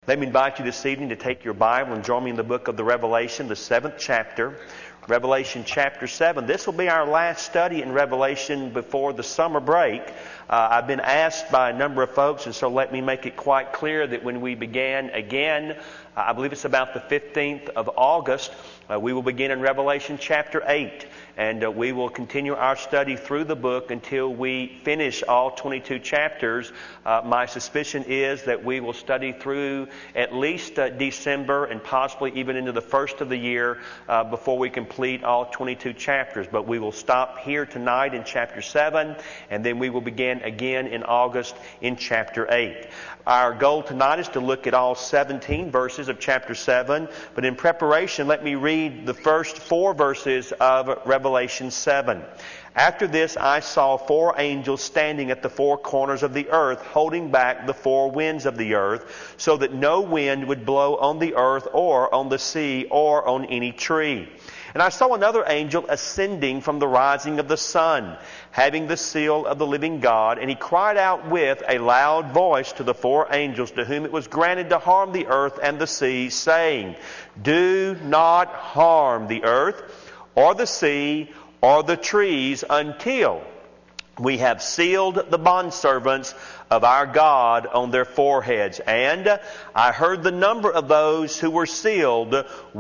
Let me invite you this evening to take your Bible and join me in the book of the Revelation, the 7th chapter. Revelation chapter 7. This will be our last study in Revelation before the summer break. I've been asked by a number of folks, and so let me make it quite clear that when we began again, I believe it's about the 15th of August, we will begin in Revelation chapter 8. And we will continue our study through the book until we finish all 22 chapters. My suspicion is that we will study through at least December and possibly even into the first of the year before we complete all 22 chapters. But we will stop here tonight in chapter 7, and then we will begin again in August in chapter 8. Our goal tonight is to look at all 17 verses of chapter 7. But in preparation, let me read the first 4 verses of Revelation 7. After this, I saw 4 angels standing at the 4 corners of the earth, holding back the 4 winds of the earth, so that no wind would blow on the earth or on the sea or on any tree. And I saw another angel ascending from the rising of the sun, having the seal of the living God, and he cried out with a loud voice to the 4 angels to whom it was granted to harm the earth and the sea, saying, "Do not harm the earth, or the sea, or the trees, until we have sealed the bondservants of our God on their foreheads." And I heard the number of those who were sealed,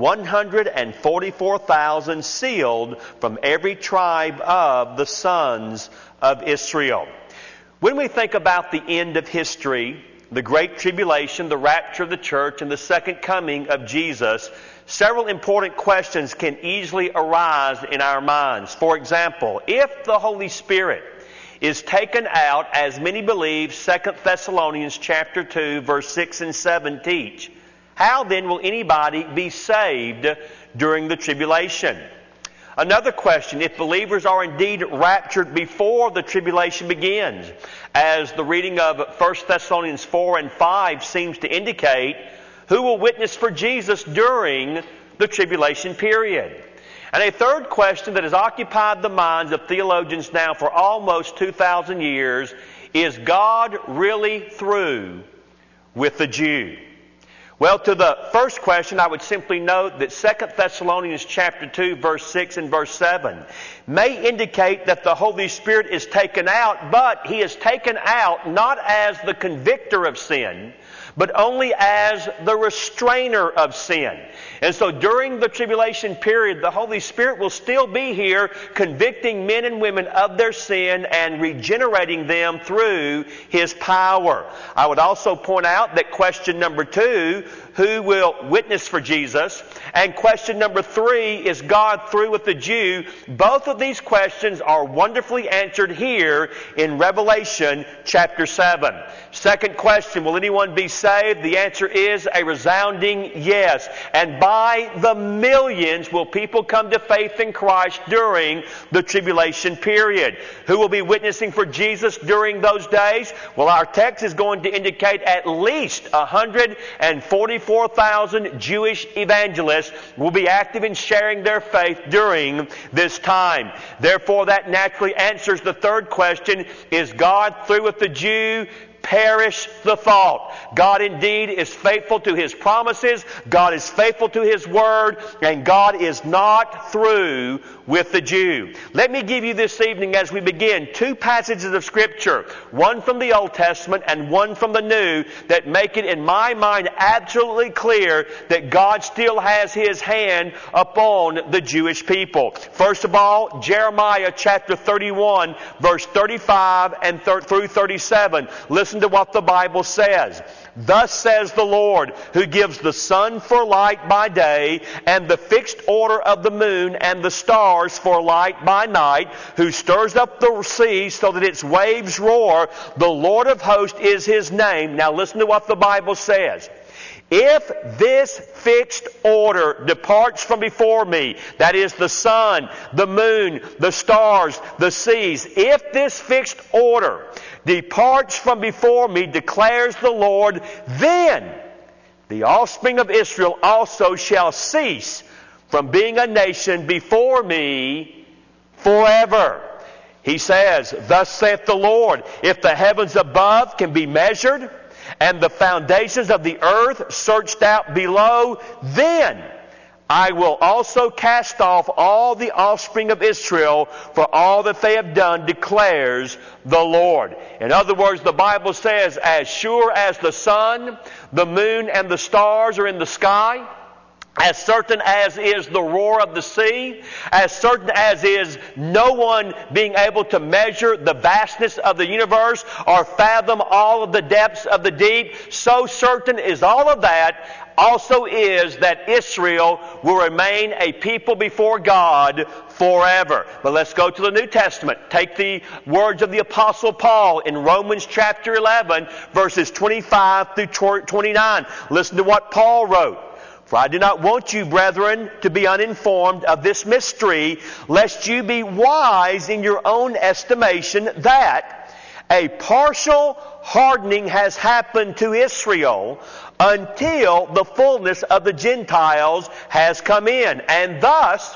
144,000 sealed from every tribe of the sons of Israel. When we think about the end of history, the Great Tribulation, the rapture of the church, and the second coming of Jesus, several important questions can easily arise in our minds. For example, if the Holy Spirit is taken out, as many believe 2 Thessalonians chapter 2, verse 6 and 7 teach, how then will anybody be saved during the tribulation? Another question, if believers are indeed raptured before the tribulation begins, as the reading of 1 Thessalonians 4 and 5 seems to indicate, who will witness for Jesus during the tribulation period? And a third question that has occupied the minds of theologians now for almost 2,000 years, is God really through with the Jew? Well, to the first question, I would simply note that 2 Thessalonians chapter 2, verse 6 and verse 7 may indicate that the Holy Spirit is taken out, but He is taken out not as the convictor of sin, but only as the restrainer of sin. And so during the tribulation period, the Holy Spirit will still be here convicting men and women of their sin and regenerating them through His power. I would also point out that question number 2, who will witness for Jesus? And question number 3, is God through with the Jew? Both of these questions are wonderfully answered here in Revelation chapter 7. Second question, will anyone be saved? The answer is a resounding yes. And by the millions will people come to faith in Christ during the tribulation period. Who will be witnessing for Jesus during those days? Well, our text is going to indicate at least 144,000 Jewish evangelists will be active in sharing their faith during this time. Therefore, that naturally answers the third question, is God through with the Jew? Perish the thought. God indeed is faithful to His promises, God is faithful to His Word, and God is not through with the Jew. Let me give you this evening, as we begin, 2 passages of Scripture, one from the Old Testament and one from the New, that make it in my mind absolutely clear that God still has His hand upon the Jewish people. First of all, Jeremiah chapter 31, verse 35 and through 37. Listen to what the Bible says. "Thus says the Lord, who gives the sun for light by day, and the fixed order of the moon and the stars for light by night, who stirs up the sea so that its waves roar. The Lord of hosts is His name." Now listen to what the Bible says. "If this fixed order departs from before me," that is the sun, the moon, the stars, the seas, "if this fixed order departs from before me, declares the Lord, then the offspring of Israel also shall cease from being a nation before me forever." He says, "Thus saith the Lord, if the heavens above can be measured, and the foundations of the earth searched out below, then I will also cast off all the offspring of Israel for all that they have done, declares the Lord. In other words, the Bible says, as sure as the sun, the moon, and the stars are in the sky, as certain as is the roar of the sea, as certain as is no one being able to measure the vastness of the universe or fathom all of the depths of the deep, so certain is all of that, also is that Israel will remain a people before God forever. But let's go to the New Testament. Take the words of the Apostle Paul in Romans chapter 11, verses 25 through 29. Listen to what Paul wrote. For I do not want you, brethren, to be uninformed of this mystery, lest you be wise in your own estimation, that a partial hardening has happened to Israel until the fullness of the Gentiles has come in. And thus,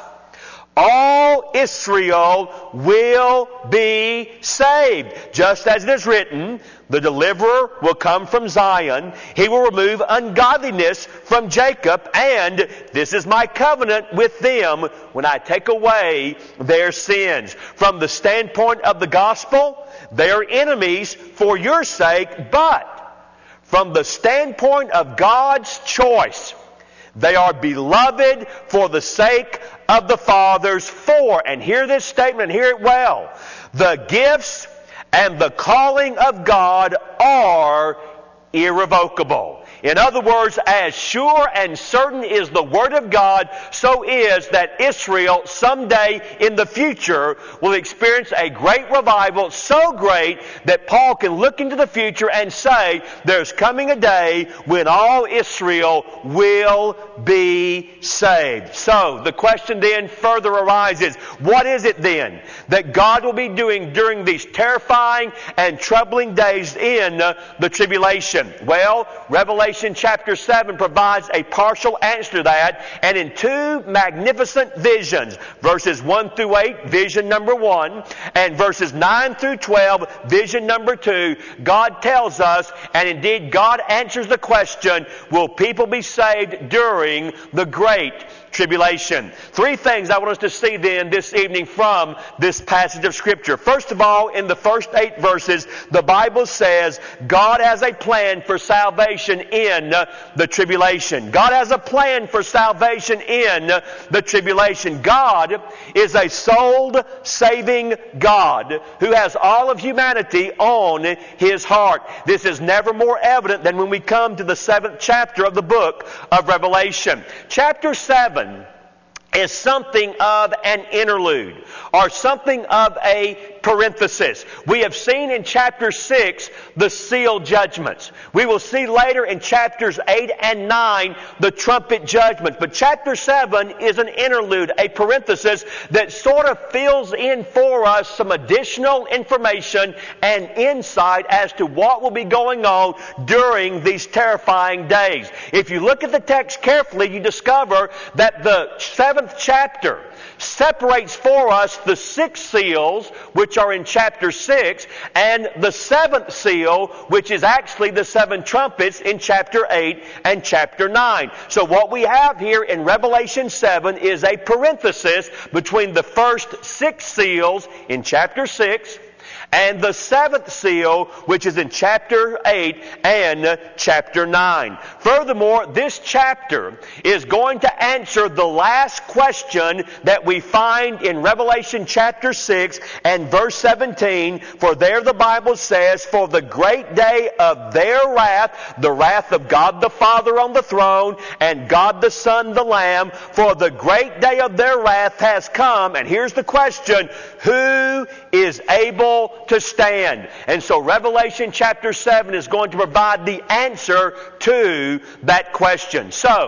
all Israel will be saved. Just as it is written, the deliverer will come from Zion. He will remove ungodliness from Jacob. And this is my covenant with them when I take away their sins. From the standpoint of the gospel, they are enemies for your sake. But from the standpoint of God's choice, they are beloved for the sake of the fathers. For, and hear this statement and hear it well, the gifts and the calling of God are irrevocable. In other words, as sure and certain is the Word of God, so is that Israel someday in the future will experience a great revival, so great that Paul can look into the future and say, there's coming a day when all Israel will be saved. So, the question then further arises, what is it then that God will be doing during these terrifying and troubling days in the tribulation? Well, Revelation chapter 7 provides a partial answer to that, and in two magnificent visions, verses 1 through 8, vision number 1, and verses 9 through 12, vision number 2, God tells us, and indeed God answers the question, will people be saved during the Great Tribulation? Three things I want us to see then this evening from this passage of Scripture. First of all, in the first 8 verses, the Bible says God has a plan for salvation in the tribulation. God has a plan for salvation in the tribulation. God is a soul-saving God who has all of humanity on His heart. This is never more evident than when we come to the 7th chapter of the book of Revelation. Chapter 7 is something of an interlude, or something of a parenthesis. We have seen in chapter 6 the seal judgments. We will see later in chapters 8 and 9 the trumpet judgments. But chapter 7 is an interlude, a parenthesis that sort of fills in for us some additional information and insight as to what will be going on during these terrifying days. If you look at the text carefully, you discover that the 7th chapter separates for us the 6 seals, which are in chapter 6, and the 7th seal, which is actually the 7 trumpets in chapter 8 and chapter 9. So what we have here in Revelation 7 is a parenthesis between the first 6 seals in chapter 6 and the 7th seal, which is in chapter 8 and chapter 9. Furthermore, this chapter is going to answer the last question that we find in Revelation chapter 6 and verse 17. For there the Bible says, for the great day of their wrath, the wrath of God the Father on the throne, and God the Son the Lamb, for the great day of their wrath has come. And here's the question, who is able to stand? And so Revelation chapter 7 is going to provide the answer to that question. So,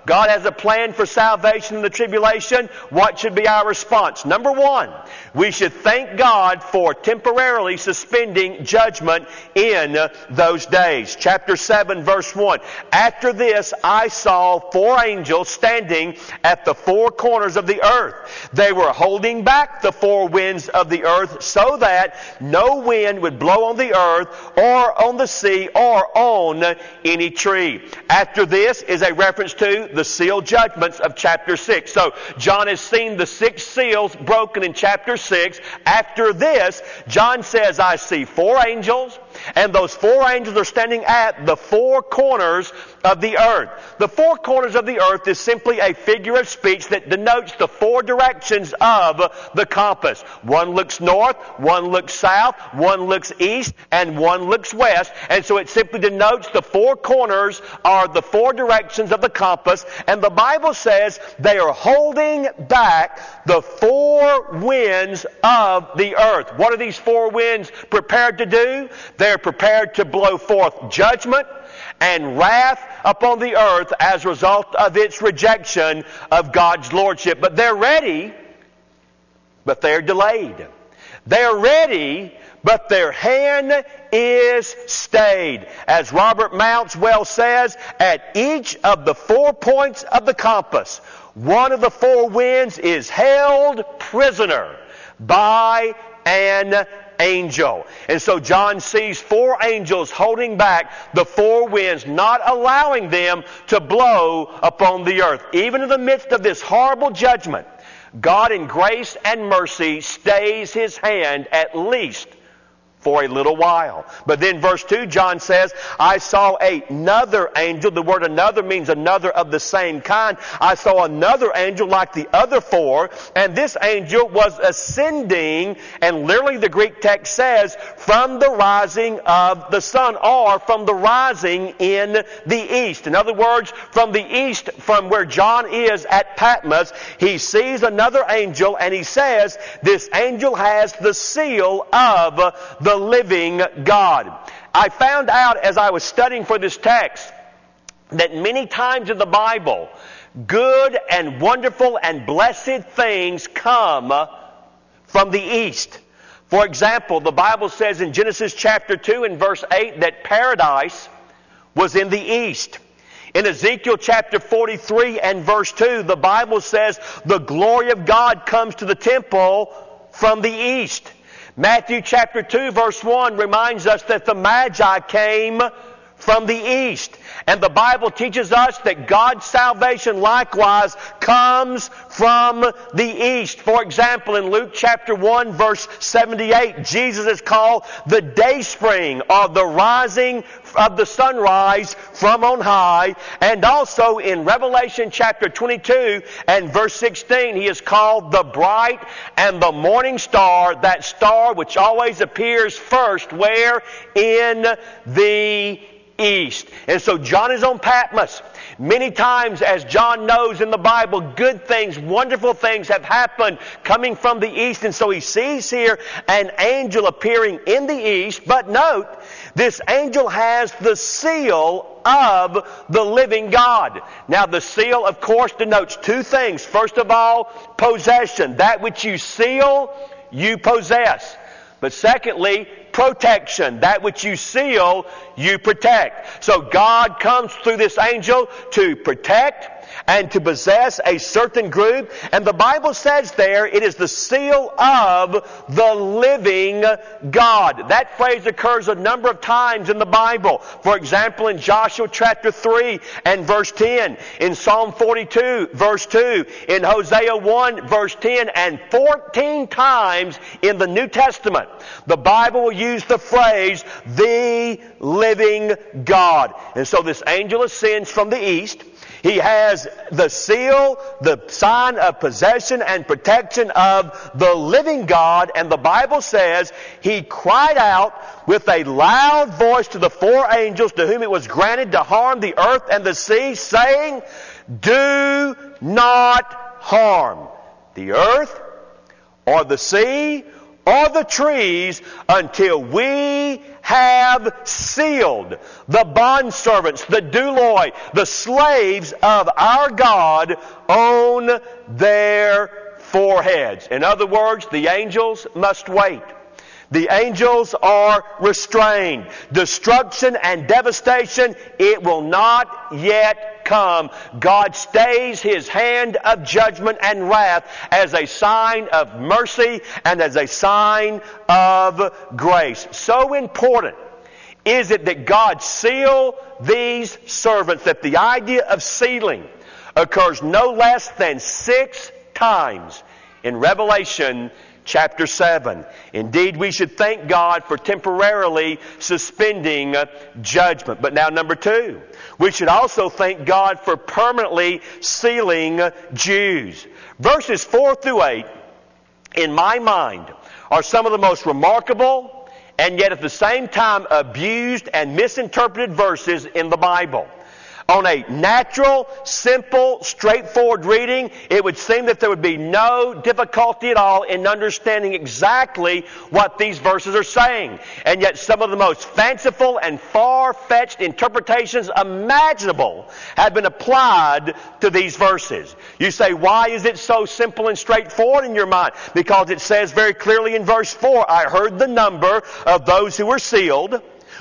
God has a plan for salvation in the tribulation, what should be our response? Number one, we should thank God for temporarily suspending judgment in those days. Chapter 7, verse 1. After this, I saw 4 angels standing at the 4 corners of the earth. They were holding back the 4 winds of the earth so that no wind would blow on the earth or on the sea or on any tree. After this is a reference to the seal judgments of chapter 6. So John has seen the 6 seals broken in chapter 6. After this, John says, I see 4 angels, and those 4 angels are standing at the 4 corners of the earth. The 4 corners of the earth is simply a figure of speech that denotes the 4 directions of the compass. One looks north, one looks south, one looks east, and one looks west. And so it simply denotes the 4 corners are the 4 directions of the compass. And the Bible says they are holding back the 4 winds of the earth. What are these 4 winds prepared to do? They're prepared to blow forth judgment and wrath upon the earth as a result of its rejection of God's lordship. But they're ready, but they're delayed. They're ready, but their hand is stayed. As Robert Mounce well says, at each of the 4 points of the compass, one of the 4 winds is held prisoner by an angel. And so John sees 4 angels holding back the 4 winds, not allowing them to blow upon the earth. Even in the midst of this horrible judgment, God in grace and mercy stays His hand at least for a little while. But then verse 2, John says, I saw another angel. The word another means another of the same kind. I saw another angel like the other 4, and this angel was ascending, and literally the Greek text says, from the rising of the sun, or from the rising in the east. In other words, from the east, from where John is at Patmos, he sees another angel, and he says, this angel has the seal of the living God. I found out as I was studying for this text that many times in the Bible, good and wonderful and blessed things come from the east. For example, the Bible says in Genesis chapter 2 and verse 8 that paradise was in the east. In Ezekiel chapter 43 and verse 2, the Bible says the glory of God comes to the temple from the east. Matthew chapter 2 verse 1 reminds us that the Magi came from the east. And the Bible teaches us that God's salvation likewise comes from the east. For example, in Luke chapter 1 verse 78, Jesus is called the dayspring, or the rising of the sunrise from on high. And also in Revelation chapter 22 and verse 16, He is called the bright and the morning star, that star which always appears first where? In the east. And so John is on Patmos. Many times, as John knows in the Bible, good things, wonderful things have happened coming from the east. And so he sees here an angel appearing in the east. But note, this angel has the seal of the living God. Now the seal, of course, denotes 2 things. First of all, possession. That which you seal, you possess. But secondly, protection. That which you seal, you protect. So God comes through this angel to protect and to possess a certain group. And the Bible says there, it is the seal of the living God. That phrase occurs a number of times in the Bible. For example, in Joshua chapter 3 and verse 10, in Psalm 42 verse 2, in Hosea 1 verse 10, and 14 times in the New Testament, the Bible will use the phrase, the living God. And so this angel ascends from the east. He has the seal, the sign of possession and protection of the living God. And the Bible says he cried out with a loud voice to the 4 angels to whom it was granted to harm the earth and the sea, saying, do not harm the earth or the sea or the trees until we have sealed the bondservants, the douloi, the slaves of our God on their foreheads. In other words, the angels must wait. The angels are restrained. Destruction and devastation, it will not yet come. God stays His hand of judgment and wrath as a sign of mercy and as a sign of grace. So important is it that God seal these servants, that the idea of sealing occurs no less than 6 times in Revelation chapter 7. Indeed, we should thank God for temporarily suspending judgment. But now, number 2, we should also thank God for permanently sealing Jews. Verses 4 through 8, in my mind, are some of the most remarkable and yet at the same time abused and misinterpreted verses in the Bible. On a natural, simple, straightforward reading, it would seem that there would be no difficulty at all in understanding exactly what these verses are saying. And yet some of the most fanciful and far-fetched interpretations imaginable have been applied to these verses. You say, why is it so simple and straightforward in your mind? Because it says very clearly in verse 4, I heard the number of those who were sealed.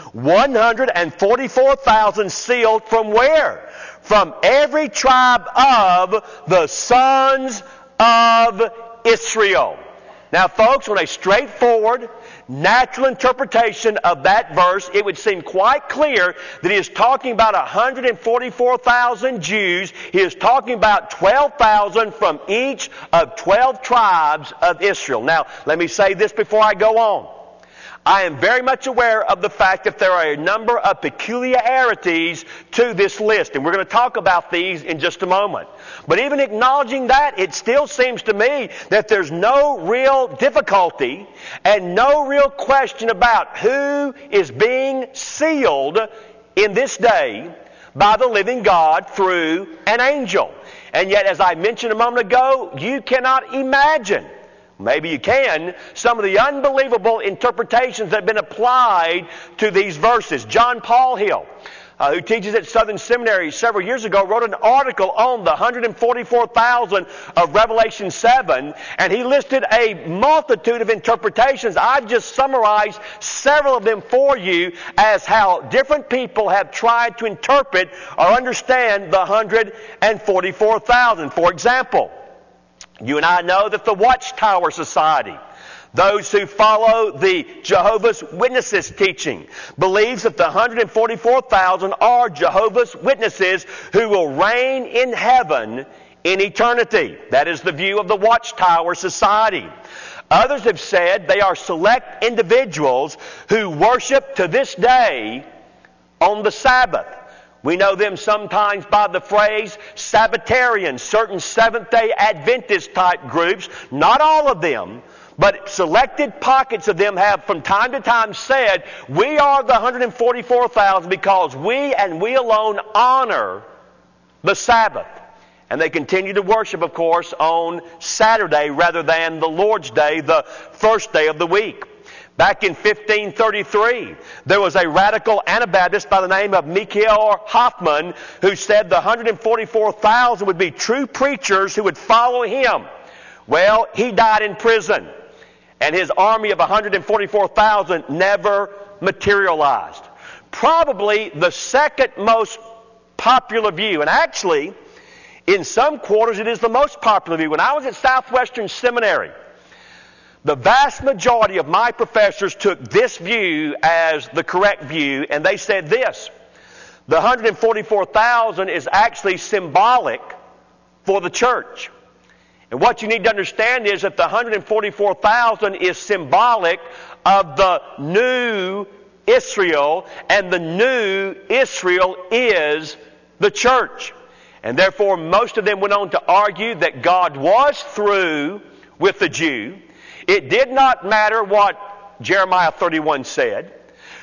144,000 sealed from where? From every tribe of the sons of Israel. Now, folks, on a straightforward, natural interpretation of that verse, it would seem quite clear that he is talking about 144,000 Jews. He is talking about 12,000 from each of 12 tribes of Israel. Now, let me say this before I go on. I am very much aware of the fact that there are a number of peculiarities to this list, and we're going to talk about these in just a moment. But even acknowledging that, it still seems to me that there's no real difficulty and no real question about who is being sealed in this day by the living God through an angel. And yet, as I mentioned a moment ago, you cannot imagine, maybe you can, some of the unbelievable interpretations that have been applied to these verses. John Paul Hill, who teaches at Southern Seminary several years ago, wrote an article on the 144,000 of Revelation 7, and he listed a multitude of interpretations. I've just summarized several of them for you as how different people have tried to interpret or understand the 144,000. For example, you and I know that the Watchtower Society, those who follow the Jehovah's Witnesses teaching, believes that the 144,000 are Jehovah's Witnesses who will reign in heaven in eternity. That is the view of the Watchtower Society. Others have said they are select individuals who worship to this day on the Sabbath. We know them sometimes by the phrase Sabbatarians, certain Seventh-day Adventist type groups. Not all of them, but selected pockets of them have from time to time said, we are the 144,000 because we and we alone honor the Sabbath. And they continue to worship, of course, on Saturday rather than the Lord's Day, the first day of the week. Back in 1533, there was a radical Anabaptist by the name of Michael Hoffman who said the 144,000 would be true preachers who would follow him. Well, he died in prison, and his army of 144,000 never materialized. Probably the second most popular view, and actually, in some quarters it is the most popular view. When I was at Southwestern Seminary, the vast majority of my professors took this view as the correct view, and they said this: the 144,000 is actually symbolic for the church. And what you need to understand is that the 144,000 is symbolic of the new Israel, and the new Israel is the church. And therefore, most of them went on to argue that God was through with the Jew. It did not matter what Jeremiah 31 said.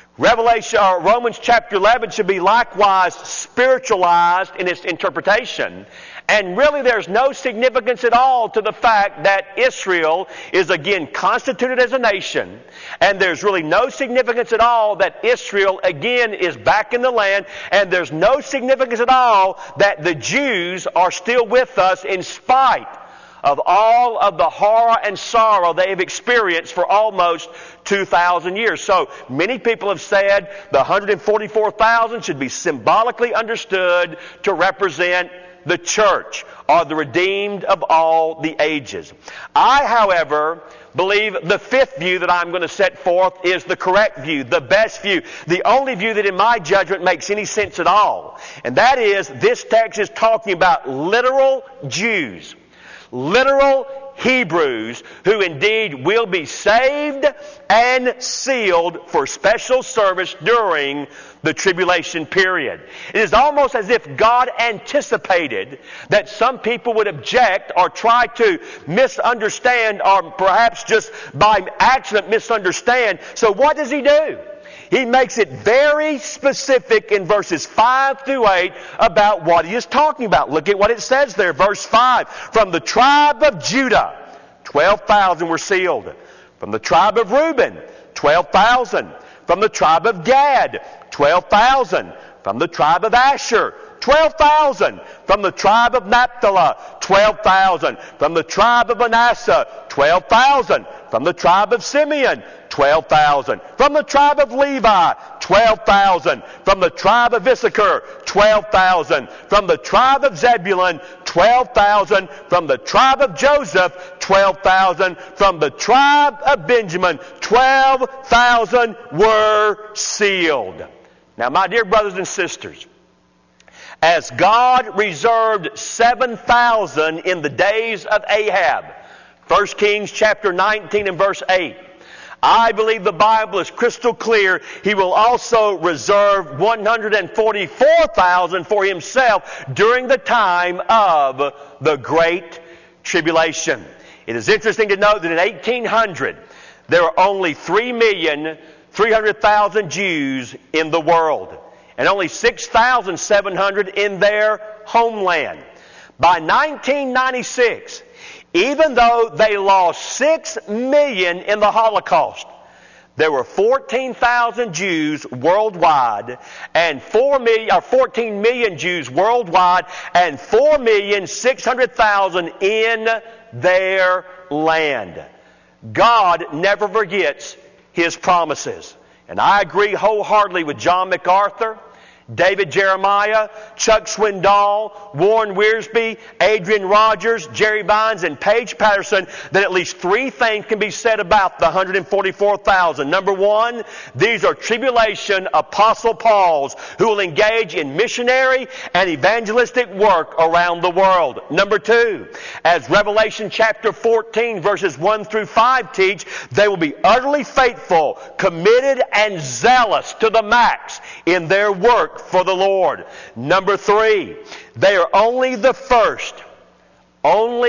Romans chapter 11 should be likewise spiritualized in its interpretation. And really there's no significance at all to the fact that Israel is again constituted as a nation. And there's really no significance at all that Israel again is back in the land. And there's no significance at all that the Jews are still with us in spite of all of the horror and sorrow they have experienced for almost 2,000 years. So many people have said the 144,000 should be symbolically understood to represent the church or the redeemed of all the ages. I, however, believe the fifth view that I'm going to set forth is the correct view, the best view, the only view that in my judgment makes any sense at all. And that is, this text is talking about literal Jews, literal Hebrews, who indeed will be saved and sealed for special service during the tribulation period. It is almost as if God anticipated that some people would object or try to misunderstand, or perhaps just by accident misunderstand. So what does He do? He makes it very specific in verses 5 through 8 about what He is talking about. Look at what it says there, verse 5. From the tribe of Judah, 12,000 were sealed. From the tribe of Reuben, 12,000. From the tribe of Gad, 12,000. From the tribe of Asher, 12,000. From the tribe of Naphtali, 12,000. From the tribe of Manasseh, 12,000. From the tribe of Simeon, 12,000. From the tribe of Levi, 12,000. From the tribe of Issachar, 12,000. From the tribe of Zebulun, 12,000. From the tribe of Joseph, 12,000. From the tribe of Benjamin, 12,000 were sealed. Now, my dear brothers and sisters, as God reserved 7,000 in the days of Ahab, 1 Kings chapter 19 and verse 8, I believe the Bible is crystal clear. He will also reserve 144,000 for Himself during the time of the Great Tribulation. It is interesting to note that in 1800, there were only 3,300,000 Jews in the world, and only 6,700 in their homeland. By 1996, even though they lost 6 million in the Holocaust, there were 14,000 Jews worldwide, and 14 million Jews worldwide, and 4,600,000 in their land. God never forgets His promises. And I agree wholeheartedly with John MacArthur, David Jeremiah, Chuck Swindoll, Warren Wiersbe, Adrian Rogers, Jerry Vines, and Paige Patterson that at least three things can be said about the 144,000. Number one, these are tribulation Apostle Pauls who will engage in missionary and evangelistic work around the world. Number two, as Revelation chapter 14 verses 1 through 5 teach, they will be utterly faithful, committed, and zealous to the max in their work for the Lord. Number three, they are only the first of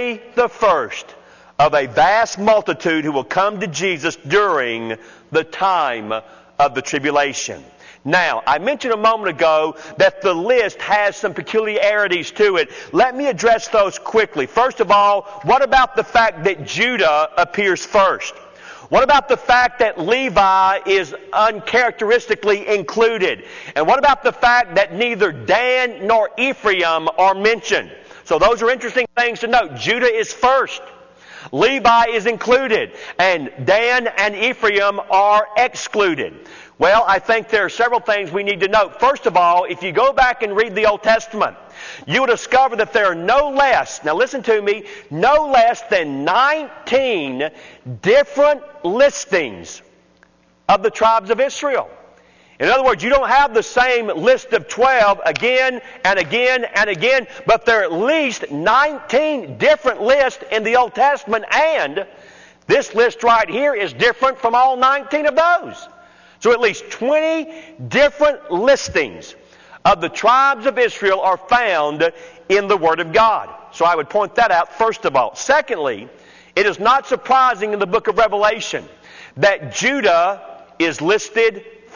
a vast multitude who will come to Jesus during the time of the tribulation. Now, I mentioned a moment ago that the list has some peculiarities to it. Let me address those quickly. First of all, what about the fact that Judah appears first? What about the fact that Levi is uncharacteristically included? And what about the fact that neither Dan nor Ephraim are mentioned? So those are interesting things to note. Judah is first. Levi is included. And Dan and Ephraim are excluded. Well, I think there are several things we need to note. First of all, if you go back and read the Old Testament, you will discover that there are no less, now listen to me, no less than 19 different listings of the tribes of Israel. In other words, you don't have the same list of 12 again and again and again, but there are at least 19 different lists in the Old Testament, and this list right here is different from all 19 of those. So at least 20 different listings of the tribes of Israel are found in the Word of God. So I would point that out first of all. Secondly, it is not surprising in the book of Revelation that Judah is listed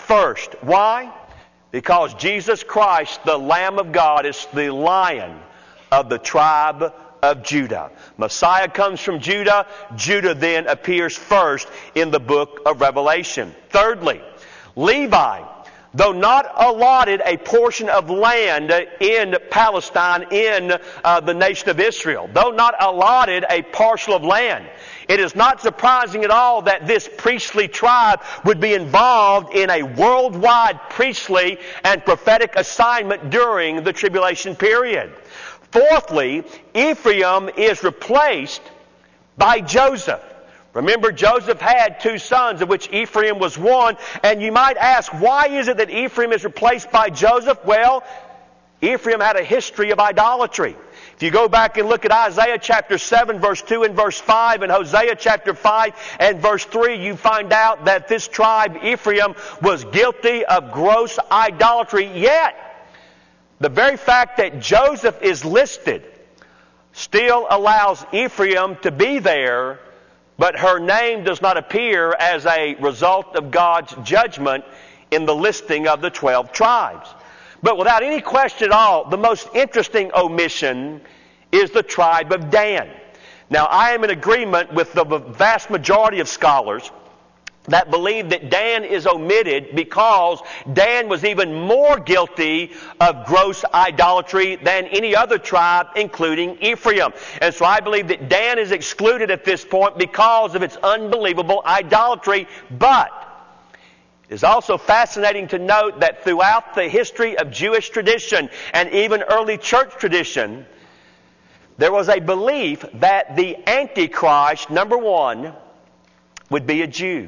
first. Why? Because Jesus Christ, the Lamb of God, is the Lion of the tribe of Judah. Messiah comes from Judah. Judah then appears first in the book of Revelation. Thirdly, Levi, though not allotted a portion of land in Palestine, in the nation of Israel, though not allotted a parcel of land, it is not surprising at all that this priestly tribe would be involved in a worldwide priestly and prophetic assignment during the tribulation period. Fourthly, Ephraim is replaced by Joseph. Remember, Joseph had two sons, of which Ephraim was one. And you might ask, why is it that Ephraim is replaced by Joseph? Well, Ephraim had a history of idolatry. If you go back and look at Isaiah chapter 7, verse 2 and verse 5, and Hosea chapter 5 and verse 3, you find out that this tribe, Ephraim, was guilty of gross idolatry. Yet, the very fact that Joseph is listed still allows Ephraim to be there, but her name does not appear as a result of God's judgment in the listing of the 12 tribes. But without any question at all, the most interesting omission is the tribe of Dan. Now, I am in agreement with the vast majority of scholars that believe that Dan is omitted because Dan was even more guilty of gross idolatry than any other tribe, including Ephraim. And so I believe that Dan is excluded at this point because of its unbelievable idolatry. But it is also fascinating to note that throughout the history of Jewish tradition and even early church tradition, there was a belief that the Antichrist, number one, would be a Jew.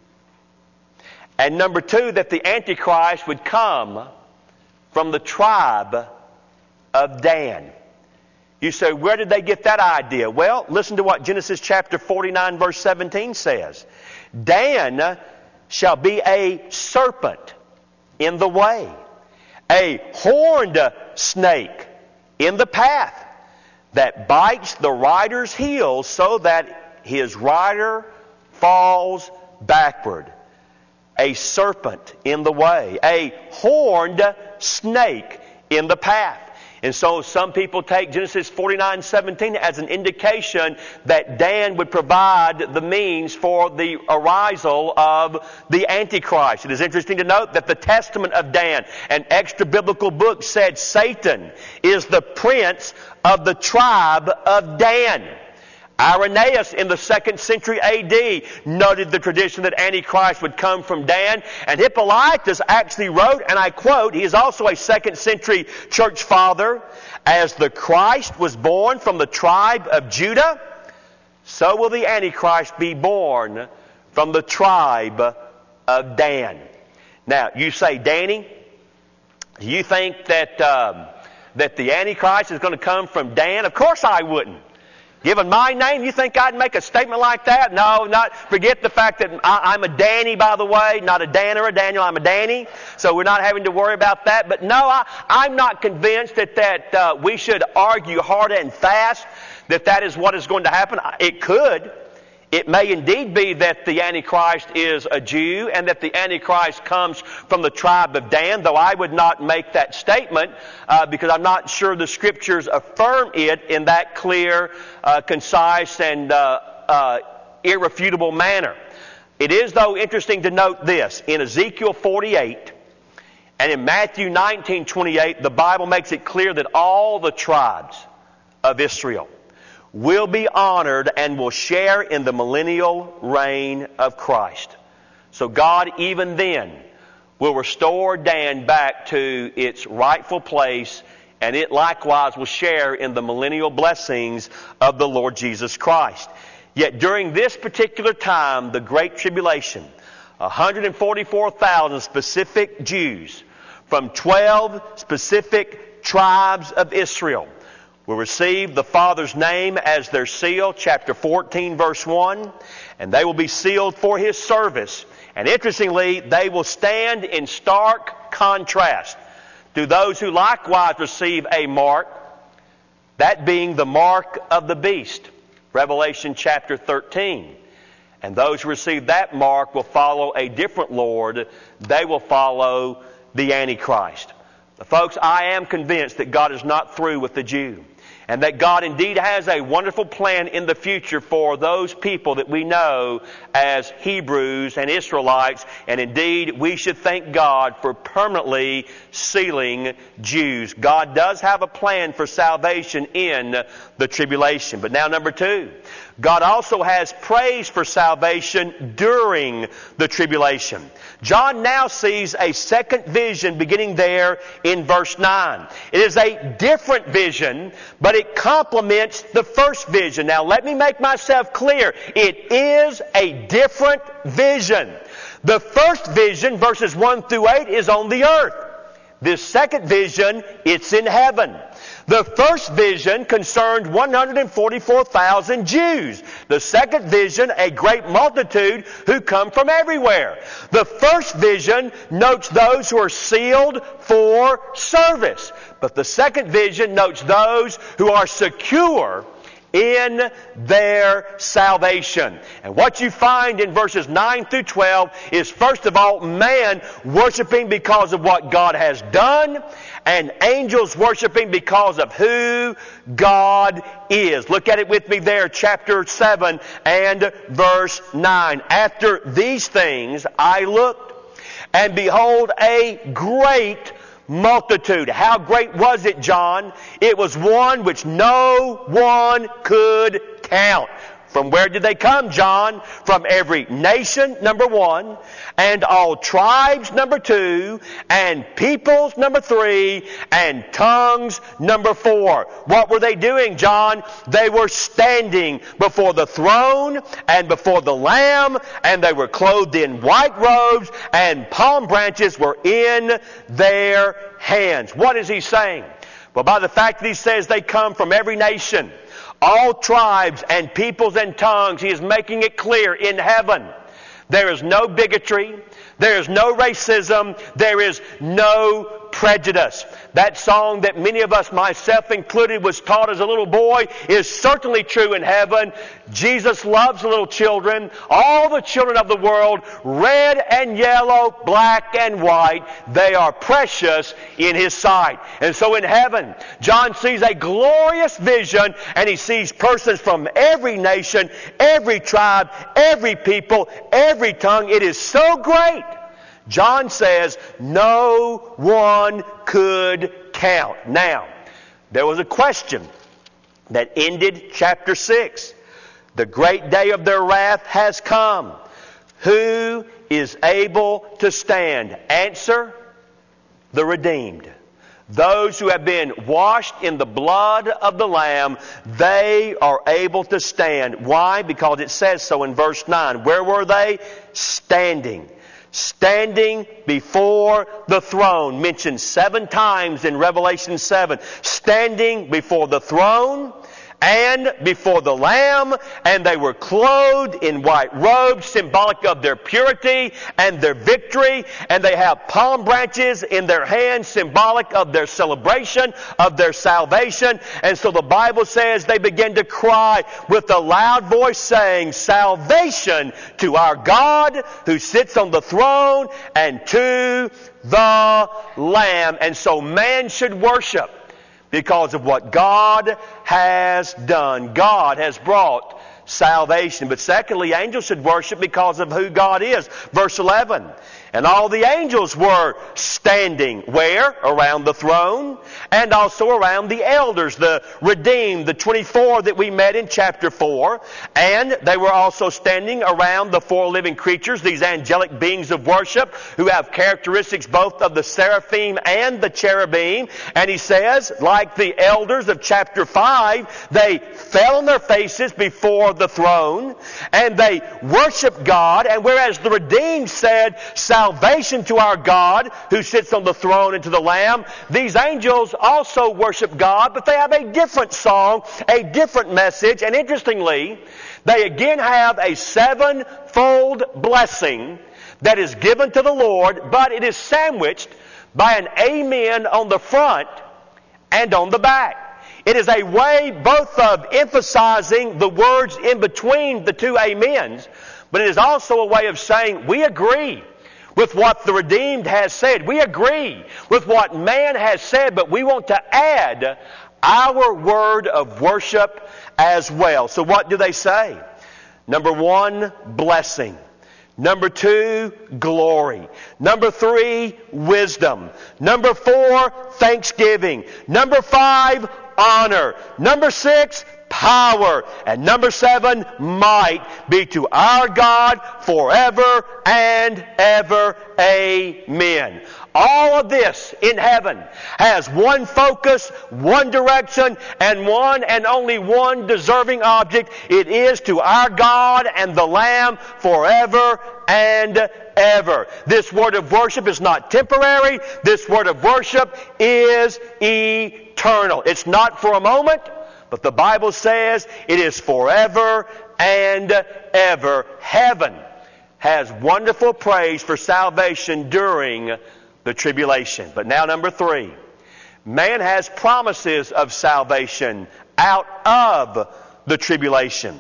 And number two, that the Antichrist would come from the tribe of Dan. You say, where did they get that idea? Well, listen to what Genesis chapter 49 verse 17 says. Dan shall be a serpent in the way, a horned snake in the path, that bites the rider's heels so that his rider falls backward. A serpent in the way, a horned snake in the path. And so some people take Genesis 49:17 as an indication that Dan would provide the means for the arisal of the Antichrist. It is interesting to note that the Testament of Dan, an extra-biblical book, said Satan is the prince of the tribe of Dan. Irenaeus in the 2nd century A.D. noted the tradition that Antichrist would come from Dan. And Hippolytus actually wrote, and I quote, he is also a 2nd century church father, as the Christ was born from the tribe of Judah, so will the Antichrist be born from the tribe of Dan. Now, you say, Danny, do you think that the Antichrist is going to come from Dan? Of course I wouldn't. Given my name, you think I'd make a statement like that? No, forget the fact that I'm a Danny, by the way, not a Dan or a Daniel, I'm a Danny. So we're not having to worry about that. But no, I'm not convinced that we should argue hard and fast that is what is going to happen. It could. It may indeed be that the Antichrist is a Jew and that the Antichrist comes from the tribe of Dan, though I would not make that statement because I'm not sure the Scriptures affirm it in that clear, concise, and irrefutable manner. It is, though, interesting to note this. In Ezekiel 48 and in Matthew 19:28, the Bible makes it clear that all the tribes of Israel will be honored and will share in the millennial reign of Christ. So God, even then, will restore Dan back to its rightful place, and it likewise will share in the millennial blessings of the Lord Jesus Christ. Yet during this particular time, the Great Tribulation, 144,000 specific Jews from 12 specific tribes of Israel will receive the Father's name as their seal, chapter 14, verse 1, and they will be sealed for His service. And interestingly, they will stand in stark contrast to those who likewise receive a mark, that being the mark of the beast, Revelation chapter 13. And those who receive that mark will follow a different Lord. They will follow the Antichrist. Folks, I am convinced that God is not through with the Jew, and that God indeed has a wonderful plan in the future for those people that we know as Hebrews and Israelites. And indeed, we should thank God for permanently sealing Jews. God does have a plan for salvation in the tribulation. But now, number two, God also has praise for salvation during the tribulation. John now sees a second vision beginning there in verse 9. It is a different vision, but it complements the first vision. Now let me make myself clear. It is a different vision. The first vision, verses 1 through 8, is on the earth. This second vision, it's in heaven. The first vision concerned 144,000 Jews. The second vision, a great multitude who come from everywhere. The first vision notes those who are sealed for service. But the second vision notes those who are secure in their salvation. And what you find in verses 9 through 12 is, first of all, man worshiping because of what God has done, and angels worshiping because of who God is. Look at it with me there, chapter 7 and verse 9. After these things I looked, and behold, a great multitude. How great was it, John? It was one which no one could count. From where did they come, John? From every nation, number one, and all tribes, number two, and peoples, number three, and tongues, number four. What were they doing, John? They were standing before the throne and before the Lamb, and they were clothed in white robes, and palm branches were in their hands. What is he saying? Well, by the fact that he says they come from every nation, all tribes and peoples and tongues, he is making it clear in heaven there is no bigotry, there is no racism, there is no prejudice. That song that many of us, myself included, was taught as a little boy is certainly true in heaven. Jesus loves little children, all the children of the world, red and yellow, black and white. They are precious in His sight. And so in heaven, John sees a glorious vision, and he sees persons from every nation, every tribe, every people, every tongue. It is so great. John says no one could count. Now, there was a question that ended chapter 6. The great day of their wrath has come. Who is able to stand? Answer, the redeemed. Those who have been washed in the blood of the Lamb, they are able to stand. Why? Because it says so in verse 9. Where were they? Standing. Standing before the throne, mentioned 7 times in Revelation 7. Standing before the throne and before the Lamb, and they were clothed in white robes, symbolic of their purity and their victory, and they have palm branches in their hands, symbolic of their celebration, of their salvation. And so the Bible says they began to cry with a loud voice, saying, salvation to our God who sits on the throne and to the Lamb. And so man should worship because of what God has done. God has brought salvation. But secondly, angels should worship because of who God is. Verse 11. And all the angels were standing. Where? Around the throne, and also around the elders, the redeemed, the 24 that we met in chapter 4. And they were also standing around the 4 living creatures, these angelic beings of worship, who have characteristics both of the seraphim and the cherubim. And he says, like the elders of chapter 5, they fell on their faces before the throne, and they worshiped God. And whereas the redeemed said, salvation to our God who sits on the throne and to the Lamb, these angels also worship God, but they have a different song, a different message. And interestingly, they again have a 7-fold blessing that is given to the Lord, but it is sandwiched by an amen on the front and on the back. It is a way both of emphasizing the words in between the 2 amens, But it is also a way of saying we agree with what the redeemed has said. We agree with what man has said, but we want to add our word of worship as well. So what do they say? Number 1, blessing. Number 2, glory. Number 3, wisdom. Number 4, thanksgiving. Number 5, honor. Number 6, power. And number 7, might be to our God forever and ever. Amen. All of this in heaven has one focus, one direction, and one and only one deserving object. It is to our God and the Lamb forever and ever. This word of worship is not temporary. This word of worship is eternal. It's not for a moment, but the Bible says it is forever and ever. Heaven has wonderful praise for salvation during the tribulation. But now number 3. Man has promises of salvation out of the tribulation.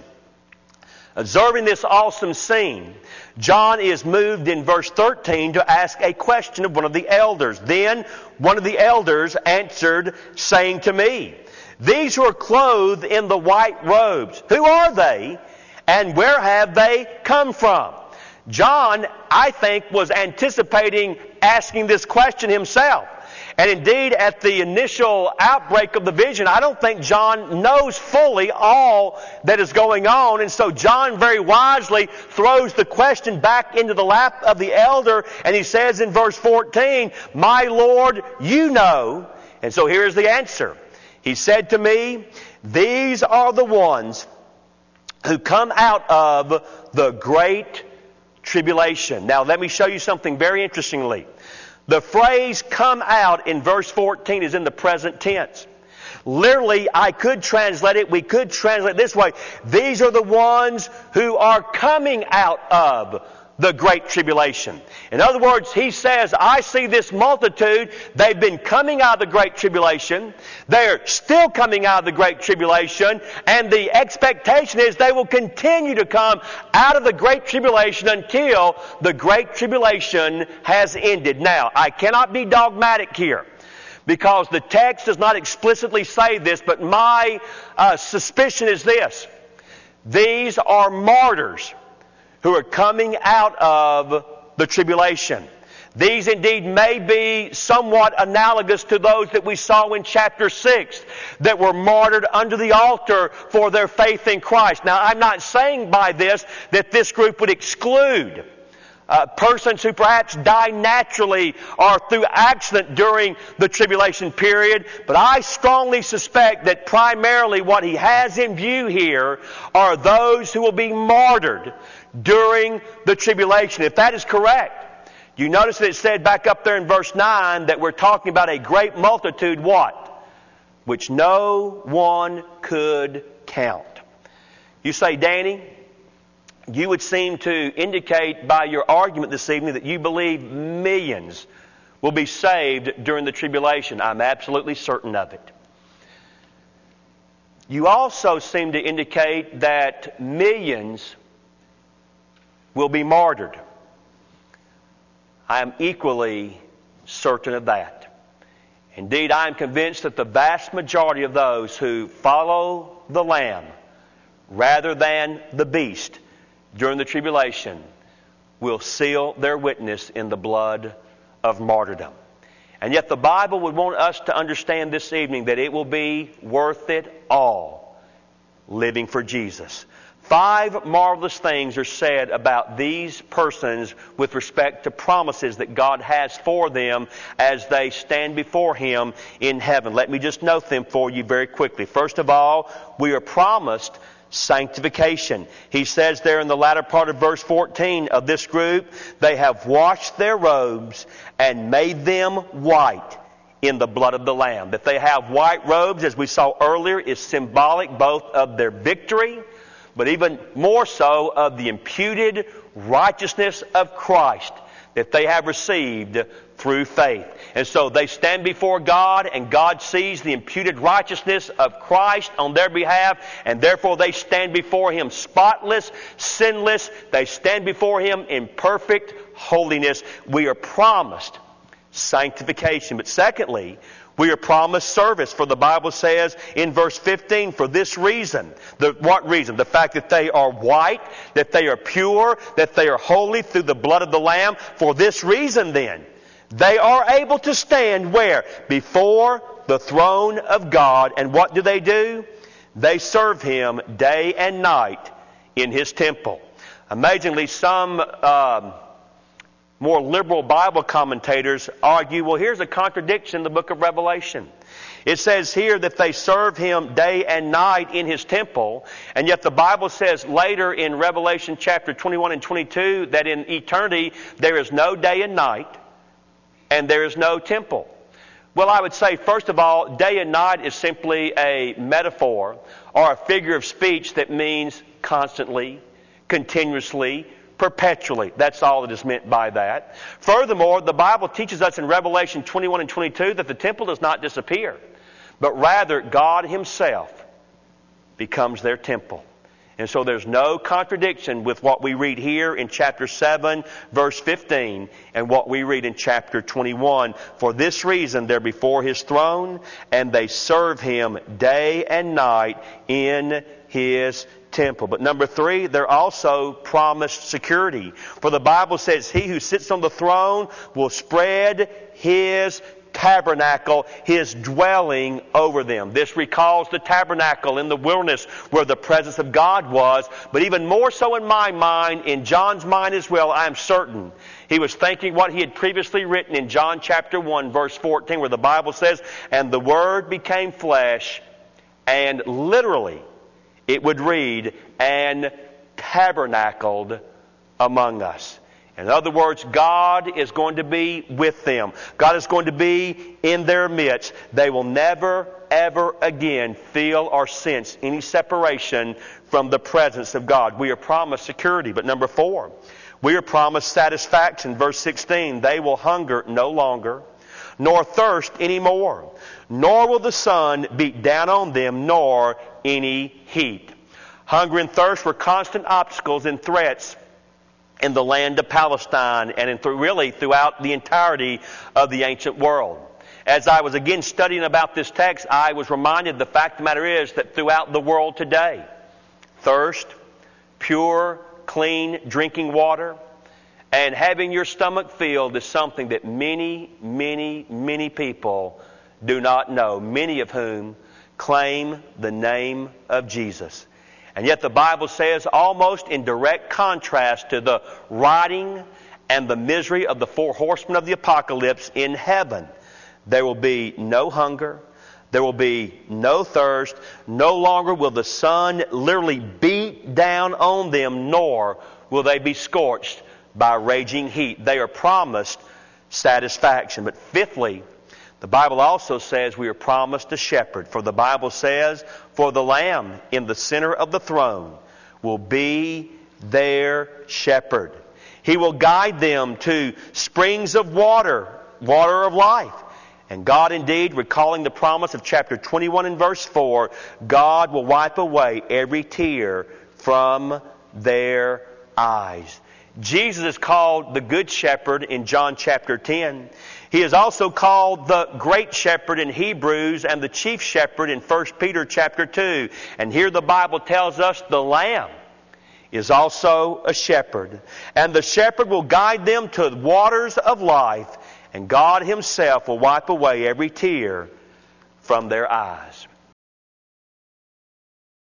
Observing this awesome scene, John is moved in verse 13 to ask a question of one of the elders. Then one of the elders answered, saying to me, "These who are clothed in the white robes, who are they, and where have they come from?" John, I think, was anticipating asking this question himself. And indeed, at the initial outbreak of the vision, I don't think John knows fully all that is going on. And so John very wisely throws the question back into the lap of the elder, and he says in verse 14, "My Lord, you know." And so here's the answer. He said to me, "These are the ones who come out of the great tribulation." Now let me show you something very interestingly. The phrase "come out" in verse 14 is in the present tense. Literally, we could translate it this way. These are the ones who are coming out of the great tribulation. In other words, he says, I see this multitude. They've been coming out of the great tribulation. They're still coming out of the great tribulation. And the expectation is they will continue to come out of the great tribulation until the great tribulation has ended. Now, I cannot be dogmatic here, because the text does not explicitly say this, but my suspicion is this. These are martyrs who are coming out of the tribulation. These indeed may be somewhat analogous to those that we saw in chapter 6 that were martyred under the altar for their faith in Christ. Now, I'm not saying by this that this group would exclude persons who perhaps die naturally or through accident during the tribulation period, but I strongly suspect that primarily what he has in view here are those who will be martyred during the tribulation. If that is correct, you notice that it said back up there in verse 9 that we're talking about a great multitude, what? Which no one could count. You say, Danny, you would seem to indicate by your argument this evening that you believe millions will be saved during the tribulation. I'm absolutely certain of it. You also seem to indicate that millions will be martyred. I am equally certain of that. Indeed, I am convinced that the vast majority of those who follow the Lamb rather than the beast during the tribulation will seal their witness in the blood of martyrdom. And yet the Bible would want us to understand this evening that it will be worth it all living for Jesus. 5 marvelous things are said about these persons with respect to promises that God has for them as they stand before Him in heaven. Let me just note them for you very quickly. First of all, we are promised sanctification. He says there in the latter part of verse 14 of this group, they have washed their robes and made them white in the blood of the Lamb. That they have white robes, as we saw earlier, is symbolic both of their victory, but even more so of the imputed righteousness of Christ that they have received through faith. And so they stand before God, and God sees the imputed righteousness of Christ on their behalf, and therefore they stand before Him spotless, sinless. They stand before Him in perfect holiness. We are promised sanctification. But secondly, we are promised service, for the Bible says in verse 15, for this reason. What reason? The fact that they are white, that they are pure, that they are holy through the blood of the Lamb. For this reason then, they are able to stand where? Before the throne of God. And what do? They serve Him day and night in His temple. Amazingly, some more liberal Bible commentators argue, well, here's a contradiction in the book of Revelation. It says here that they serve Him day and night in His temple, and yet the Bible says later in Revelation chapter 21 and 22 that in eternity there is no day and night, and there is no temple. Well, I would say, first of all, day and night is simply a metaphor or a figure of speech that means constantly, continuously, perpetually. That's all that is meant by that. Furthermore, the Bible teaches us in Revelation 21 and 22 that the temple does not disappear, but rather God Himself becomes their temple. And so there's no contradiction with what we read here in chapter 7, verse 15, and what we read in chapter 21. For this reason, they're before His throne, and they serve Him day and night in His temple. But number 3, they're also promised security. For the Bible says, He who sits on the throne will spread His tabernacle, His dwelling over them. This recalls the tabernacle in the wilderness where the presence of God was. But even more so in my mind, in John's mind as well, I am certain he was thinking what he had previously written in John chapter 1, verse 14, where the Bible says, and the Word became flesh, and literally it would read, and tabernacled among us. In other words, God is going to be with them. God is going to be in their midst. They will never, ever again feel or sense any separation from the presence of God. We are promised security. But number 4, we are promised satisfaction. Verse 16, they will hunger no longer, nor thirst any more, nor will the sun beat down on them, nor any heat. Hunger and thirst were constant obstacles and threats in the land of Palestine and really throughout the entirety of the ancient world. As I was again studying about this text, I was reminded the fact of the matter is that throughout the world today, thirst, pure, clean drinking water, and having your stomach filled is something that many, many, many people do not know, many of whom claim the name of Jesus. And yet the Bible says, almost in direct contrast to the rotting and the misery of the 4 horsemen of the apocalypse, in heaven there will be no hunger, there will be no thirst, no longer will the sun literally beat down on them, nor will they be scorched by raging heat. They are promised satisfaction. But fifthly, the Bible also says we are promised a shepherd. For the Bible says, for the Lamb in the center of the throne will be their shepherd. He will guide them to springs of water, water of life. And God indeed, recalling the promise of chapter 21 and verse 4, God will wipe away every tear from their eyes. Jesus is called the Good Shepherd in John chapter 10. He is also called the Great Shepherd in Hebrews and the Chief Shepherd in 1 Peter chapter 2. And here the Bible tells us the Lamb is also a shepherd. And the shepherd will guide them to the waters of life, and God Himself will wipe away every tear from their eyes.